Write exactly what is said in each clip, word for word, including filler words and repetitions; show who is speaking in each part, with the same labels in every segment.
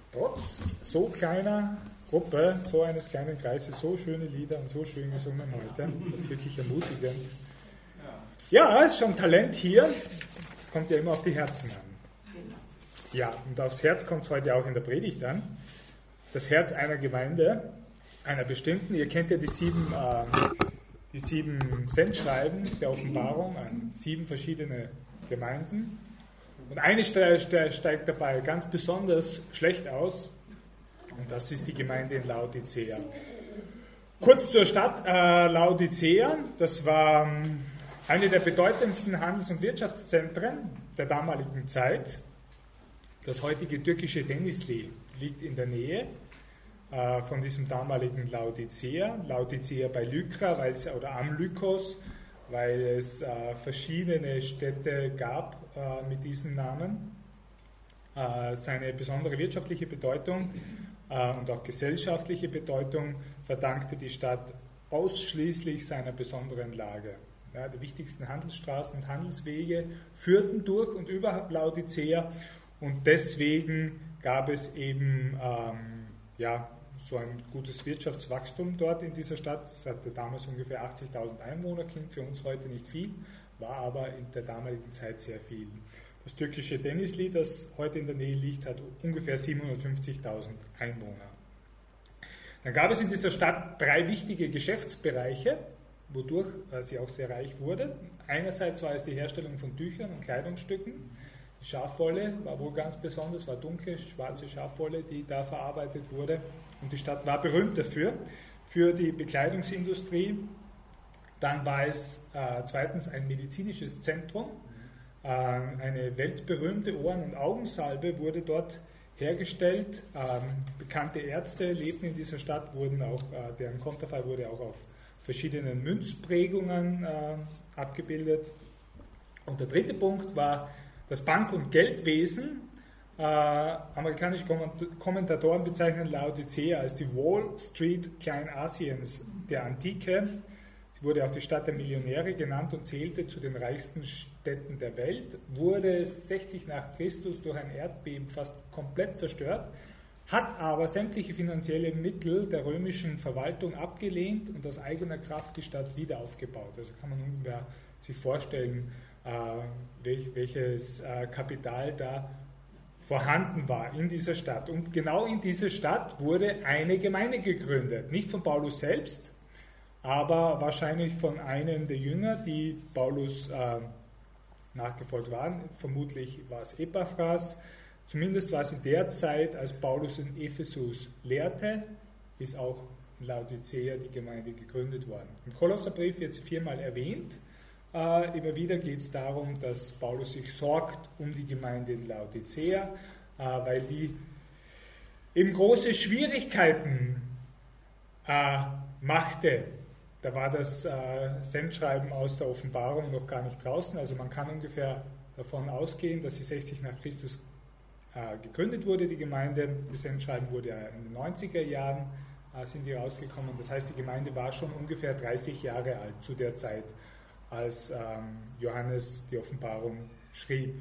Speaker 1: trotz so kleiner Gruppe, so eines kleinen Kreises, so schöne Lieder und so schön gesungen heute. Das ist wirklich ermutigend. Ja, ist schon Talent hier. Es kommt ja immer auf die Herzen an. Ja, und aufs Herz kommt es heute auch in der Predigt an. Das Herz einer Gemeinde, einer bestimmten. Ihr kennt ja die sieben, äh, die sieben Sendschreiben der Offenbarung an sieben verschiedene Gemeinden. Und eine steigt dabei ganz besonders schlecht aus. Und das ist die Gemeinde in Laodicea. Kurz zur Stadt äh, Laodicea. Das war ähm, eine der bedeutendsten Handels- und Wirtschaftszentren der damaligen Zeit. Das heutige türkische Denizli liegt in der Nähe äh, von diesem damaligen Laodicea. Laodicea bei Lykra weil es, oder am Lykos, weil es äh, verschiedene Städte gab äh, mit diesem Namen. Äh, seine besondere wirtschaftliche Bedeutung äh, und auch gesellschaftliche Bedeutung verdankte die Stadt ausschließlich seiner besonderen Lage. Ja, die wichtigsten Handelsstraßen und Handelswege führten durch und über Laodicea und deswegen gab es eben ähm, ja, so ein gutes Wirtschaftswachstum dort in dieser Stadt. Es hatte damals ungefähr achtzigtausend Einwohner, klingt für uns heute nicht viel, war aber in der damaligen Zeit sehr viel. Das türkische Denizli, das heute in der Nähe liegt, hat ungefähr siebenhundertfünfzigtausend Einwohner. Dann gab es in dieser Stadt drei wichtige Geschäftsbereiche, wodurch sie auch sehr reich wurde. Einerseits war es die Herstellung von Tüchern und Kleidungsstücken. Die Schafwolle war wohl ganz besonders, war dunkle, schwarze Schafwolle, die da verarbeitet wurde. Und die Stadt war berühmt dafür, für die Bekleidungsindustrie. Dann war es äh, zweitens ein medizinisches Zentrum. Äh, eine weltberühmte Ohren- und Augensalbe wurde dort hergestellt. Ähm, bekannte Ärzte lebten in dieser Stadt, wurden auch, äh, deren Konterfei wurde auch auf verschiedenen Münzprägungen äh, abgebildet. Und der dritte Punkt war das Bank- und Geldwesen. Äh, amerikanische Kommentatoren bezeichnen Laodicea als die Wall Street Kleinasiens der Antike. Sie wurde auch die Stadt der Millionäre genannt und zählte zu den reichsten Städten der Welt, wurde sechzig nach Christus durch ein Erdbeben fast komplett zerstört, hat aber sämtliche finanzielle Mittel der römischen Verwaltung abgelehnt und aus eigener Kraft die Stadt wieder aufgebaut. Also kann man ungefähr sich vorstellen, äh, welch, welches äh, Kapital da vorhanden war in dieser Stadt. Und genau in dieser Stadt wurde eine Gemeinde gegründet. Nicht von Paulus selbst, aber wahrscheinlich von einem der Jünger, die Paulus äh, nachgefolgt waren. Vermutlich war es Epaphras. Zumindest war es in der Zeit, als Paulus in Ephesus lehrte, ist auch in Laodicea die Gemeinde gegründet worden. Im Kolosserbrief wird sie viermal erwähnt. Äh, immer wieder geht es darum, dass Paulus sich sorgt um die Gemeinde in Laodicea, äh, weil die eben große Schwierigkeiten äh, machte. Da war das äh, Sendschreiben aus der Offenbarung noch gar nicht draußen. Also man kann ungefähr davon ausgehen, dass sie sechzig nach Christus äh, gegründet wurde, die Gemeinde. Das Sendschreiben wurde ja in den neunziger Jahren äh, sind die rausgekommen. Das heißt, die Gemeinde war schon ungefähr dreißig Jahre alt zu der Zeit, als ähm, Johannes die Offenbarung schrieb.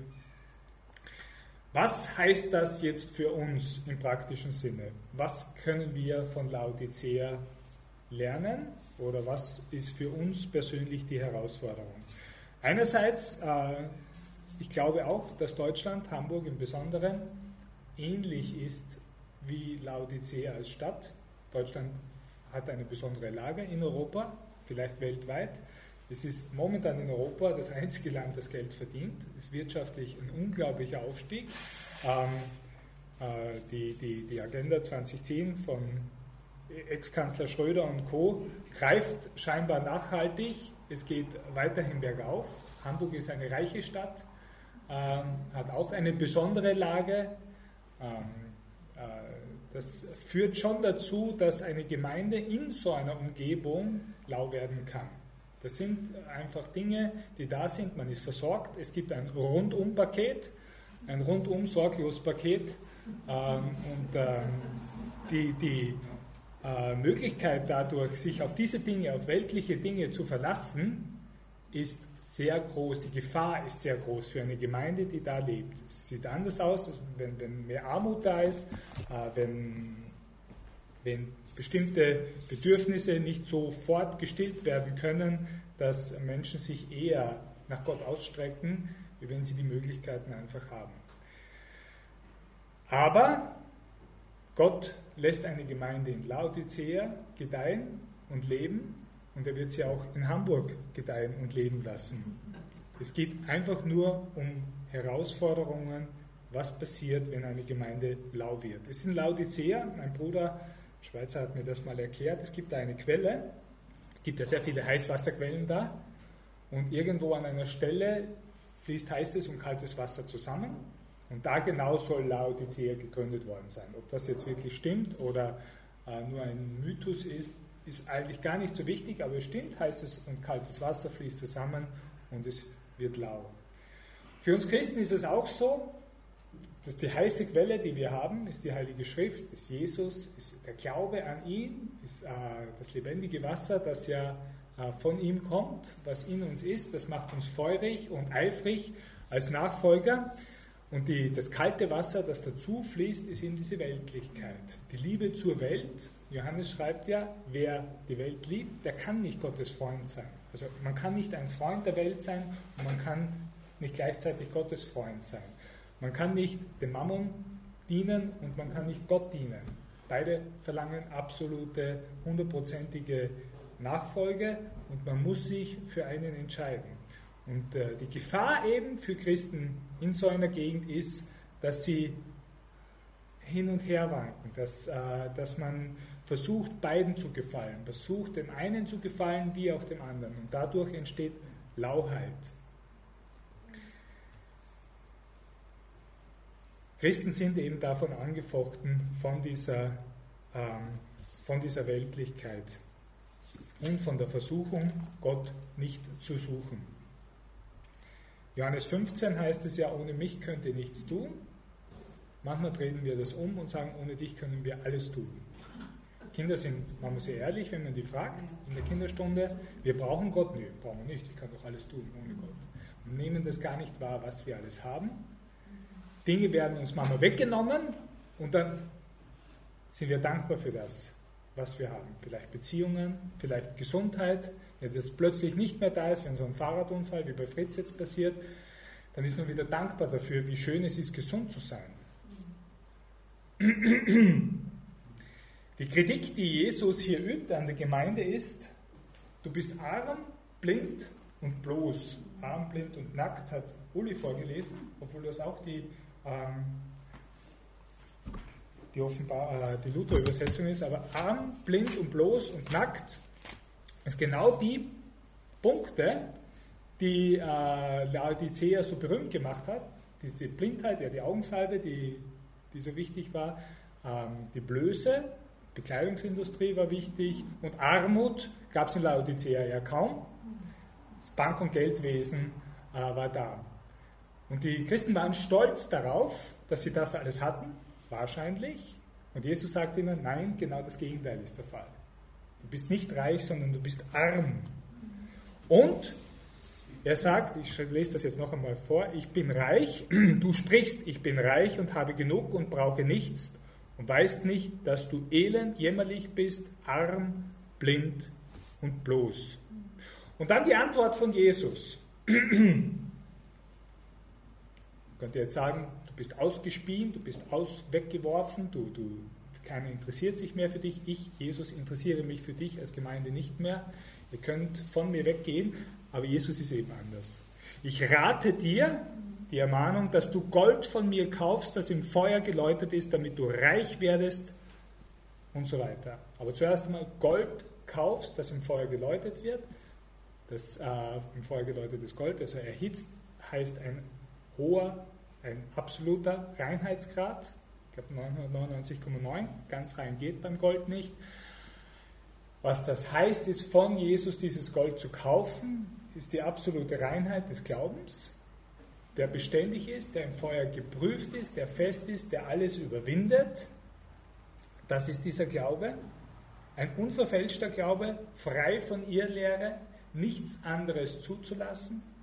Speaker 1: Was heißt das jetzt für uns im praktischen Sinne? Was können wir von Laodicea lernen oder was ist für uns persönlich die Herausforderung? Einerseits, äh, ich glaube auch, dass Deutschland, Hamburg im Besonderen, ähnlich ist wie Laodicea als Stadt. Deutschland hat eine besondere Lage in Europa, vielleicht weltweit. Es ist momentan in Europa das einzige Land, das Geld verdient. Es ist wirtschaftlich ein unglaublicher Aufstieg. Ähm, äh, die, die, die Agenda zwanzig zehn von Ex-Kanzler Schröder und Co. greift scheinbar nachhaltig. Es geht weiterhin bergauf. Hamburg ist eine reiche Stadt, ähm, hat auch eine besondere Lage. Ähm, äh, das führt schon dazu, dass eine Gemeinde in so einer Umgebung lau werden kann. Das sind einfach Dinge, die da sind. Man ist versorgt. Es gibt ein Rundum-Paket, ein Rundum-Sorglos-Paket. Ähm, und ähm, die, die äh, Möglichkeit dadurch, sich auf diese Dinge, auf weltliche Dinge zu verlassen, ist sehr groß, die Gefahr ist sehr groß für eine Gemeinde, die da lebt. Es sieht anders aus, wenn, wenn mehr Armut da ist, äh, wenn, wenn bestimmte Bedürfnisse nicht sofort gestillt werden können, dass Menschen sich eher nach Gott ausstrecken, wie wenn sie die Möglichkeiten einfach haben. Aber Gott lässt eine Gemeinde in Laodicea gedeihen und leben und er wird sie auch in Hamburg gedeihen und leben lassen. Es geht einfach nur um Herausforderungen, was passiert, wenn eine Gemeinde lau wird. Es ist in Laodicea, ein Bruder, ein Schweizer hat mir das mal erklärt, es gibt da eine Quelle, es gibt ja sehr viele Heißwasserquellen da und irgendwo an einer Stelle fließt heißes und kaltes Wasser zusammen und da genau soll Laodicea gegründet worden sein. Ob das jetzt wirklich stimmt oder äh, nur ein Mythos ist, ist eigentlich gar nicht so wichtig, aber es stimmt, heißes und kaltes Wasser fließt zusammen und es wird lau. Für uns Christen ist es auch so, dass die heiße Quelle, die wir haben, ist die Heilige Schrift, ist Jesus, ist der Glaube an ihn, ist äh, das lebendige Wasser, das ja äh, von ihm kommt, was in uns ist, das macht uns feurig und eifrig als Nachfolger. Und die, das kalte Wasser, das dazu fließt, ist eben diese Weltlichkeit. Die Liebe zur Welt. Johannes schreibt ja, wer die Welt liebt, der kann nicht Gottes Freund sein. Also man kann nicht ein Freund der Welt sein und man kann nicht gleichzeitig Gottes Freund sein. Man kann nicht dem Mammon dienen und man kann nicht Gott dienen. Beide verlangen absolute, hundertprozentige Nachfolge und man muss sich für einen entscheiden. Und äh, die Gefahr eben für Christen in so einer Gegend ist, dass sie hin und her wanken, dass, äh, dass man versucht, beiden zu gefallen, versucht, dem einen zu gefallen, wie auch dem anderen. Und dadurch entsteht Lauheit. Christen sind eben davon angefochten, von dieser, ähm, von dieser Weltlichkeit und von der Versuchung, Gott nicht zu suchen. Johannes fünfzehn heißt es ja, ohne mich könnt ihr nichts tun. Manchmal drehen wir das um und sagen, ohne dich können wir alles tun. Kinder sind, man muss sehr ehrlich, wenn man die fragt in der Kinderstunde, wir brauchen Gott? Nö, brauchen wir nicht, ich kann doch alles tun ohne Gott. Und nehmen das gar nicht wahr, was wir alles haben. Dinge werden uns manchmal weggenommen und dann sind wir dankbar für das, was wir haben. Vielleicht Beziehungen, vielleicht Gesundheit. Wenn das plötzlich nicht mehr da ist, wenn so ein Fahrradunfall wie bei Fritz jetzt passiert, dann ist man wieder dankbar dafür, wie schön es ist, gesund zu sein. Die Kritik, die Jesus hier übt an der Gemeinde ist, du bist arm, blind und bloß. Arm, blind und nackt hat Uli vorgelesen, obwohl das auch die, ähm, die, Offenbar- äh, die Luther-Übersetzung ist, aber arm, blind und bloß und nackt ist genau die Punkte, die äh, Laodicea so berühmt gemacht hat. Die, die Blindheit, ja die Augensalbe, die, die so wichtig war, ähm, die Blöße, Bekleidungsindustrie war wichtig und Armut gab es in Laodicea ja kaum. Das Bank- und Geldwesen äh, war da. Und die Christen waren stolz darauf, dass sie das alles hatten, wahrscheinlich. Und Jesus sagt ihnen, nein, genau das Gegenteil ist der Fall. Du bist nicht reich, sondern du bist arm. Und er sagt, ich lese das jetzt noch einmal vor, ich bin reich, du sprichst, ich bin reich und habe genug und brauche nichts und weißt nicht, dass du elend, jämmerlich bist, arm, blind und bloß. Und dann die Antwort von Jesus. Man könnte jetzt sagen, du bist ausgespien, du bist aus, weggeworfen, du, du, keiner interessiert sich mehr für dich. Ich, Jesus, interessiere mich für dich als Gemeinde nicht mehr. Ihr könnt von mir weggehen, aber Jesus ist eben anders. Ich rate dir, die Ermahnung, dass du Gold von mir kaufst, das im Feuer geläutert ist, damit du reich werdest und so weiter. Aber zuerst einmal Gold kaufst, das im Feuer geläutert wird. Das äh, im Feuer geläutertes Gold, also erhitzt, heißt ein hoher, ein absoluter Reinheitsgrad. Ich glaube neunhundertneunundneunzig Komma neun, ganz rein geht beim Gold nicht. Was das heißt, ist von Jesus dieses Gold zu kaufen, ist die absolute Reinheit des Glaubens, der beständig ist, der im Feuer geprüft ist, der fest ist, der alles überwindet. Das ist dieser Glaube. Ein unverfälschter Glaube, frei von Irrlehre, nichts anderes zuzulassen,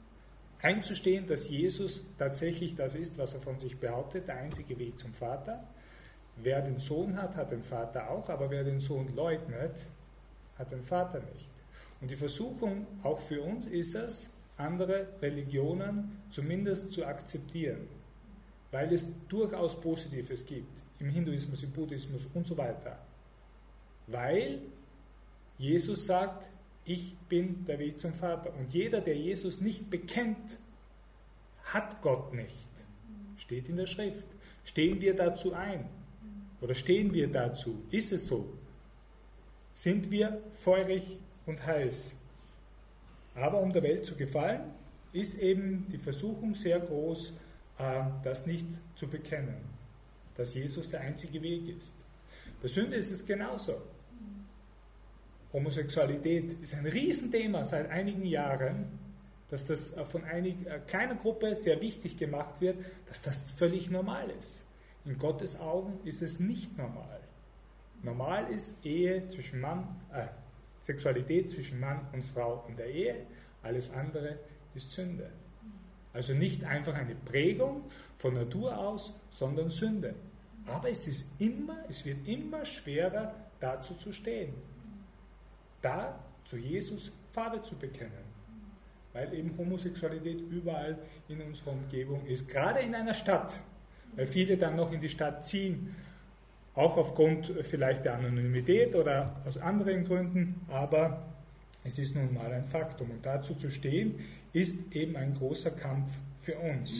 Speaker 1: einzustehen, dass Jesus tatsächlich das ist, was er von sich behauptet, der einzige Weg zum Vater. Wer den Sohn hat, hat den Vater auch, aber wer den Sohn leugnet, hat den Vater nicht. Und die Versuchung auch für uns ist es, andere Religionen zumindest zu akzeptieren, weil es durchaus Positives gibt, im Hinduismus, im Buddhismus und so weiter. Weil Jesus sagt, ich bin der Weg zum Vater. Und jeder, der Jesus nicht bekennt, hat Gott nicht. Steht in der Schrift. Stehen wir dazu ein? Oder stehen wir dazu? Ist es so? Sind wir feurig und heiß? Aber um der Welt zu gefallen, ist eben die Versuchung sehr groß, das nicht zu bekennen, dass Jesus der einzige Weg ist. Bei Sünde ist es genauso. Homosexualität ist ein Riesenthema seit einigen Jahren, dass das von einer kleinen Gruppe sehr wichtig gemacht wird, dass das völlig normal ist. In Gottes Augen ist es nicht normal. Normal ist Ehe zwischen Mann, äh, Sexualität zwischen Mann und Frau in der Ehe, alles andere ist Sünde. Also nicht einfach eine Prägung von Natur aus, sondern Sünde. Aber es ist immer, es wird immer schwerer, dazu zu stehen. Da zu Jesus Farbe zu bekennen. Weil eben Homosexualität überall in unserer Umgebung ist. Gerade in einer Stadt. Weil viele dann noch in die Stadt ziehen. Auch aufgrund vielleicht der Anonymität oder aus anderen Gründen. Aber es ist nun mal ein Faktum. Und dazu zu stehen, ist eben ein großer Kampf für uns.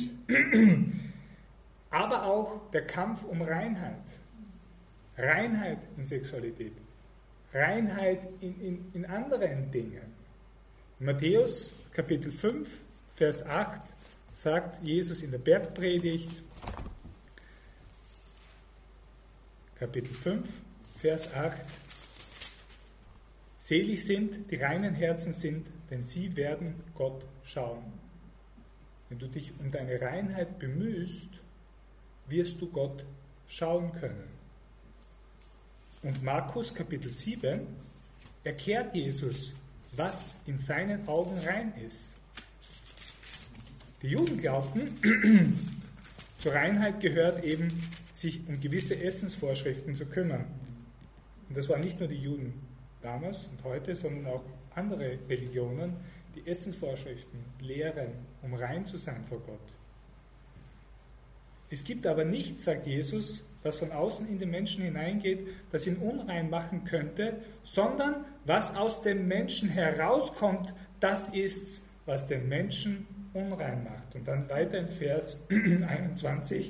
Speaker 1: Aber auch der Kampf um Reinheit. Reinheit in Sexualität. Reinheit in, in, in anderen Dingen. In Matthäus Kapitel fünf, Vers acht sagt Jesus in der Bergpredigt, Kapitel fünf, Vers acht, selig sind, die reinen Herzen sind, denn sie werden Gott schauen. Wenn du dich um deine Reinheit bemühst, wirst du Gott schauen können. Und Markus Kapitel sieben erklärt Jesus, was in seinen Augen rein ist. Die Juden glaubten, zur Reinheit gehört eben, sich um gewisse Essensvorschriften zu kümmern. Und das waren nicht nur die Juden damals und heute, sondern auch andere Religionen, die Essensvorschriften lehren, um rein zu sein vor Gott. Es gibt aber nichts, sagt Jesus, was von außen in den Menschen hineingeht, das ihn unrein machen könnte, sondern was aus dem Menschen herauskommt, das ist's, was den Menschen unrein macht. Und dann weiter in Vers einundzwanzig.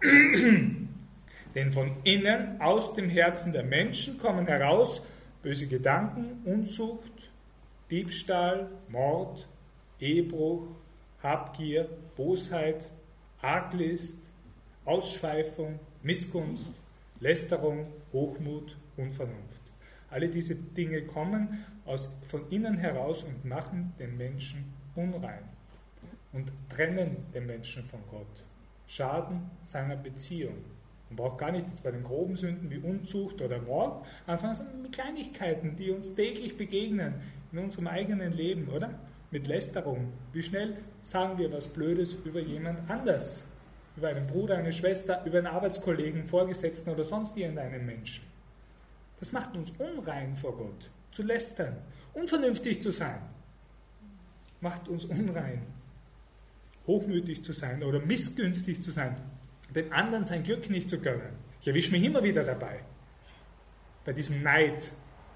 Speaker 1: Denn von innen, aus dem Herzen der Menschen kommen heraus böse Gedanken, Unzucht, Diebstahl, Mord, Ehebruch, Habgier, Bosheit, Arglist, Ausschweifung, Missgunst, Lästerung, Hochmut, Unvernunft. Alle diese Dinge kommen aus, von innen heraus und machen den Menschen unrein und trennen den Menschen von Gott, schaden seiner Beziehung. Man braucht gar nicht jetzt bei den groben Sünden wie Unzucht oder Mord anfangen, mit Kleinigkeiten, die uns täglich begegnen in unserem eigenen Leben, oder? Mit Lästerung. Wie schnell sagen wir was Blödes über jemand anders? Über einen Bruder, eine Schwester, über einen Arbeitskollegen, Vorgesetzten oder sonst irgendeinen Menschen. Das macht uns unrein vor Gott, zu lästern, unvernünftig zu sein. Macht uns unrein, hochmütig zu sein oder missgünstig zu sein, dem anderen sein Glück nicht zu gönnen. Ich erwische mich immer wieder dabei, bei diesem Neid,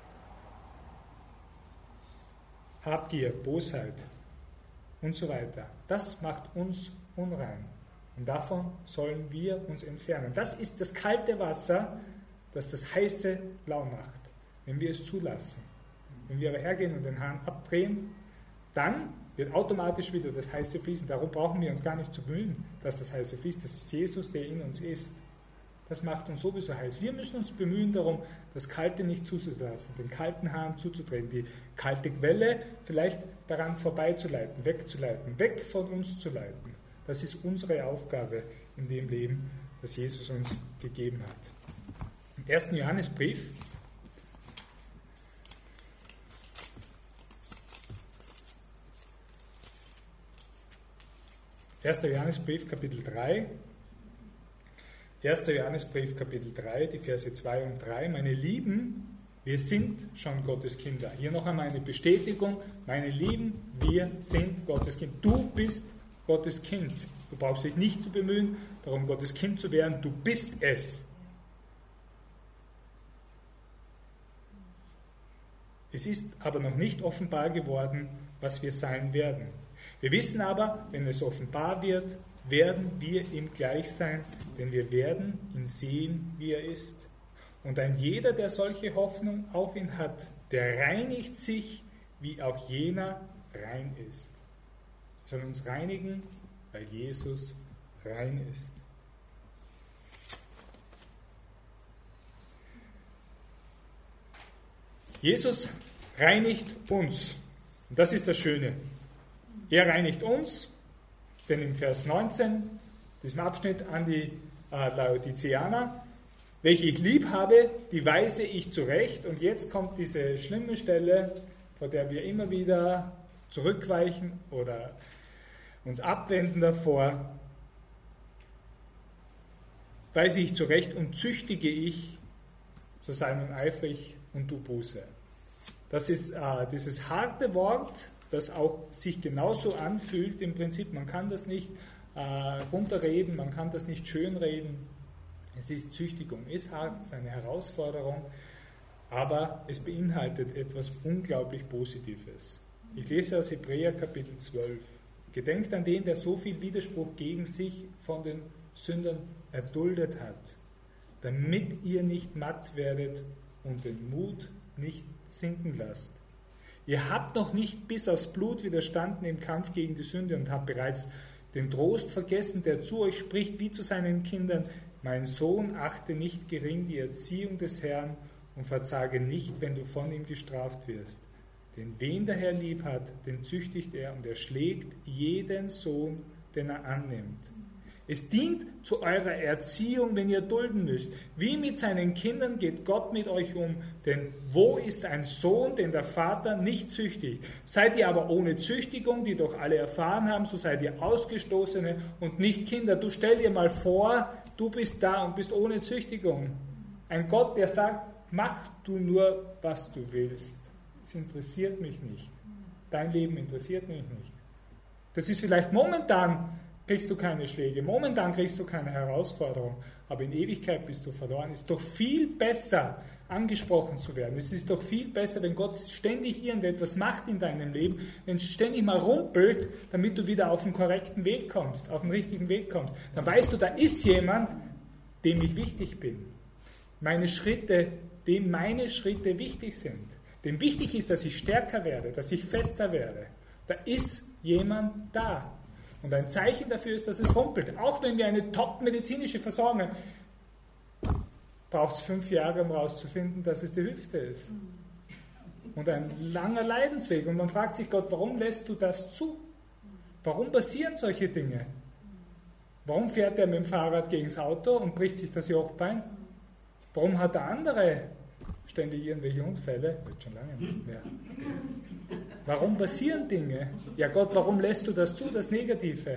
Speaker 1: Habgier, Bosheit und so weiter. Das macht uns unrein. Und davon sollen wir uns entfernen. Das ist das kalte Wasser, das das heiße lau macht, wenn wir es zulassen. Wenn wir aber hergehen und den Hahn abdrehen, dann wird automatisch wieder das Heiße fließen. Darum brauchen wir uns gar nicht zu bemühen, dass das Heiße fließt. Das ist Jesus, der in uns ist. Das macht uns sowieso heiß. Wir müssen uns bemühen darum, das Kalte nicht zuzulassen, den kalten Hahn zuzudrehen, die kalte Quelle vielleicht daran vorbeizuleiten, wegzuleiten, weg von uns zu leiten. Das ist unsere Aufgabe in dem Leben, das Jesus uns gegeben hat. Im ersten Johannesbrief erster Johannesbrief, Kapitel drei. erster Johannesbrief, Kapitel drei, die Verse zwei und drei. Meine Lieben, wir sind schon Gottes Kinder. Hier noch einmal eine Bestätigung. Meine Lieben, wir sind Gottes Kind. Du bist Gottes Kind. Du brauchst dich nicht zu bemühen, darum Gottes Kind zu werden. Du bist es. Es ist aber noch nicht offenbar geworden, was wir sein werden. Wir wissen aber, wenn es offenbar wird, werden wir ihm gleich sein, denn wir werden ihn sehen, wie er ist. Und ein jeder, der solche Hoffnung auf ihn hat, der reinigt sich, wie auch jener rein ist. Wir sollen uns reinigen, weil Jesus rein ist. Jesus reinigt uns. Und das ist das Schöne. Er reinigt uns, denn im Vers neunzehn, diesem Abschnitt an die äh, Laodiceaner, welche ich lieb habe, die weise ich zurecht. Und jetzt kommt diese schlimme Stelle, vor der wir immer wieder zurückweichen oder uns abwenden davor. Weise ich zurecht und züchtige ich, so sei nun eifrig und tu Buße. Das ist äh, dieses harte Wort, das auch sich genauso anfühlt im Prinzip. Man kann das nicht äh, runterreden, man kann das nicht schönreden. Es ist Züchtigung, ist hart, ist eine Herausforderung, aber es beinhaltet etwas unglaublich Positives. Ich lese aus Hebräer Kapitel zwölf. Gedenkt an den, der so viel Widerspruch gegen sich von den Sündern erduldet hat, damit ihr nicht matt werdet und den Mut nicht sinken lasst. Ihr habt noch nicht bis aufs Blut widerstanden im Kampf gegen die Sünde und habt bereits den Trost vergessen, der zu euch spricht, wie zu seinen Kindern: Mein Sohn, achte nicht gering die Erziehung des Herrn und verzage nicht, wenn du von ihm gestraft wirst. Denn wen der Herr lieb hat, den züchtigt er und er schlägt jeden Sohn, den er annimmt. Es dient zu eurer Erziehung, wenn ihr dulden müsst. Wie mit seinen Kindern geht Gott mit euch um. Denn wo ist ein Sohn, den der Vater nicht züchtigt? Seid ihr aber ohne Züchtigung, die doch alle erfahren haben, so seid ihr Ausgestoßene und nicht Kinder. Du stell dir mal vor, du bist da und bist ohne Züchtigung. Ein Gott, der sagt, mach du nur, was du willst. Es interessiert mich nicht. Dein Leben interessiert mich nicht. Das ist vielleicht momentan, kriegst du keine Schläge, momentan kriegst du keine Herausforderung, aber in Ewigkeit bist du verloren. Es ist doch viel besser, angesprochen zu werden. Es ist doch viel besser, wenn Gott ständig irgendetwas macht in deinem Leben, wenn es ständig mal rumpelt, damit du wieder auf den korrekten Weg kommst, auf den richtigen Weg kommst. Dann weißt du, da ist jemand, dem ich wichtig bin. Meine Schritte, dem meine Schritte wichtig sind. Dem wichtig ist, dass ich stärker werde, dass ich fester werde. Da ist jemand da. Und ein Zeichen dafür ist, dass es rumpelt. Auch wenn wir eine top-medizinische Versorgung haben, braucht es fünf Jahre, um herauszufinden, dass es die Hüfte ist. Und ein langer Leidensweg. Und man fragt sich, Gott, warum lässt du das zu? Warum passieren solche Dinge? Warum fährt er mit dem Fahrrad gegen das Auto und bricht sich das Jochbein? Warum hat der andere ständig irgendwelche Unfälle? Wird schon lange nicht mehr. Warum passieren Dinge? Ja Gott, warum lässt du das zu, das Negative?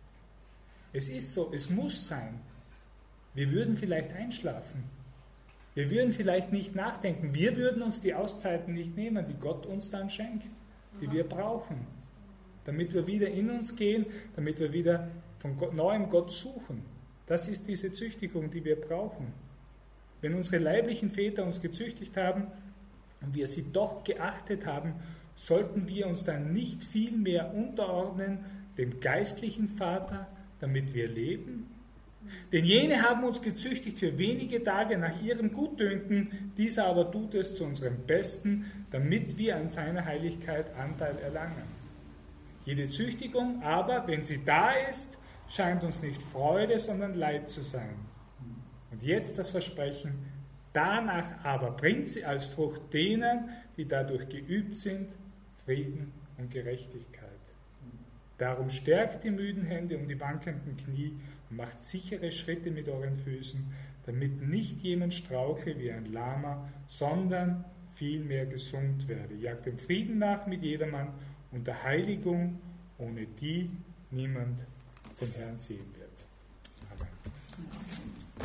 Speaker 1: Es ist so, es muss sein. Wir würden vielleicht einschlafen. Wir würden vielleicht nicht nachdenken. Wir würden uns die Auszeiten nicht nehmen, die Gott uns dann schenkt, die wir brauchen, damit wir wieder in uns gehen, damit wir wieder von Gott, neuem Gott suchen. Das ist diese Züchtigung, die wir brauchen. Wenn unsere leiblichen Väter uns gezüchtigt haben und wir sie doch geachtet haben, sollten wir uns dann nicht viel mehr unterordnen dem geistlichen Vater, damit wir leben? Denn jene haben uns gezüchtigt für wenige Tage nach ihrem Gutdünken, dieser aber tut es zu unserem Besten, damit wir an seiner Heiligkeit Anteil erlangen. Jede Züchtigung aber, wenn sie da ist, scheint uns nicht Freude, sondern Leid zu sein. Und jetzt das Versprechen, danach aber bringt sie als Frucht denen, die dadurch geübt sind, Frieden und Gerechtigkeit. Darum stärkt die müden Hände und die wankenden Knie und macht sichere Schritte mit euren Füßen, damit nicht jemand strauche wie ein Lama, sondern vielmehr gesund werde. Jagt dem Frieden nach mit jedermann und der Heiligung, ohne die niemand den Herrn sehen wird. Amen.